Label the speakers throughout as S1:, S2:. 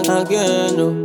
S1: again. Oh.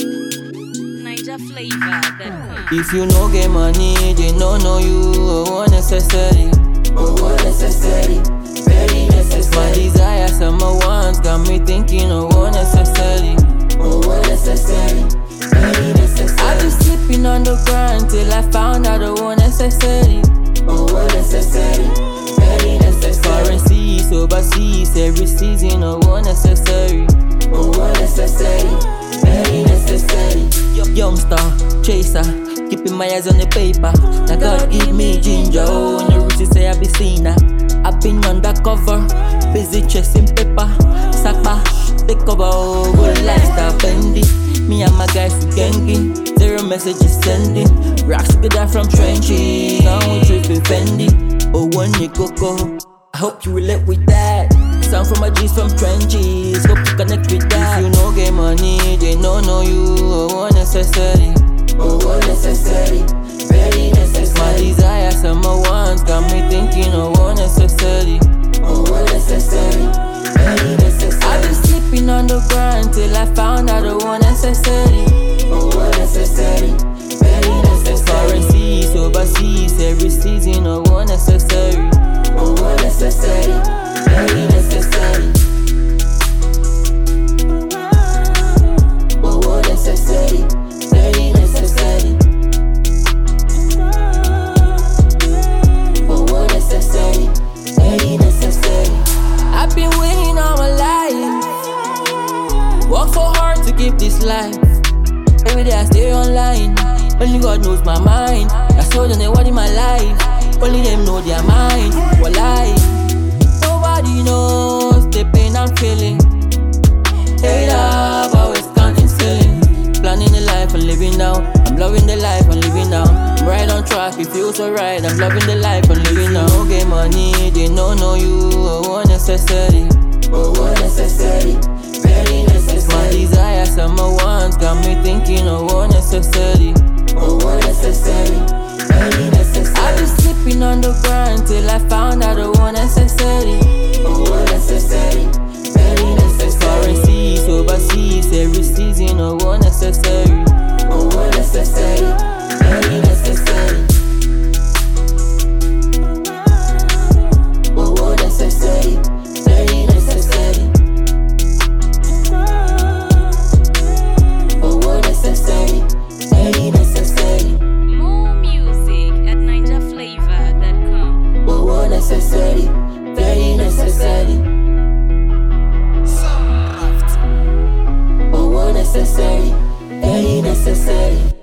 S2: NigerFlavor.com.
S1: If you no get money, they no know you. Oh, unnecessary.
S3: Oh, unnecessary, very
S1: My
S3: necessary.
S1: desires and my wants got me thinking. Oh, unnecessary.
S3: Oh, unnecessary, very necessary.
S1: I been sleeping on the ground till I found out. Oh, unnecessary.
S3: Oh, unnecessary, very necessary.
S1: Currencies overseas every season. Oh, unnecessary.
S3: Oh, unnecessary, very necessary.
S1: Youngster, chaser, keeping my eyes on the paper. Now God give me ginger, oh, and the roots say I be seen her. I've been undercover, busy chasing paper. Sakpa, take over, oh, good lifestyle, bendy. Me and my guys we ganging, 0 messages sending. Rocks together from trenches, now we tripping Fendi. Oh, one coco, I hope you relate with that. Sound from my G's from trenches, hope you connect with that. If you no get money, they no know you. Oh, unnecessary.
S3: Oh, unnecessary, very
S1: My
S3: necessary.
S1: desires and my wants got me thinking. Oh, unnecessary.
S3: Oh, unnecessary, very necessary.
S1: I've been sleeping on the ground till I found out. Oh, unnecessary.
S3: Oh, unnecessary, very necessary.
S1: Currencies overseas every season. Oh, unnecessary.
S3: Oh, unnecessary, very necessary. Oh, unnecessary, very necessary. Oh, unnecessary, very necessary.
S1: I've been waiting all my life. Work so hard to keep this life. Every day I stay online. Only God knows my mind. That's all they know what in my life. Only them know their mind. What lie? Nobody knows the pain I'm feeling. Hey, love, always counting ceiling. Planning the life and living now. I'm loving the life and living now. I'm right on track, it feels so right. I'm loving the life and living now. No get money, they no know you. Oh, unnecessary.
S3: Oh, unnecessary, very
S1: My
S3: necessary.
S1: desires and my wants got me thinking. Oh, unnecessary.
S3: Oh, unnecessary, very necessary.
S1: I've been sleeping on the ground till I found out. Oh, unnecessary.
S3: Oh, unnecessary, very necessary.
S1: Currencies overseas every season. Oh, unnecessary.
S3: Oh, unnecessary, very necessary. Oh, unnecessary, very necessary. Oh, unnecessary, very necessary.
S2: More music at NigerFlavor.com.
S3: Oh, unnecessary, very necessary. Oh, unnecessary, very necessary.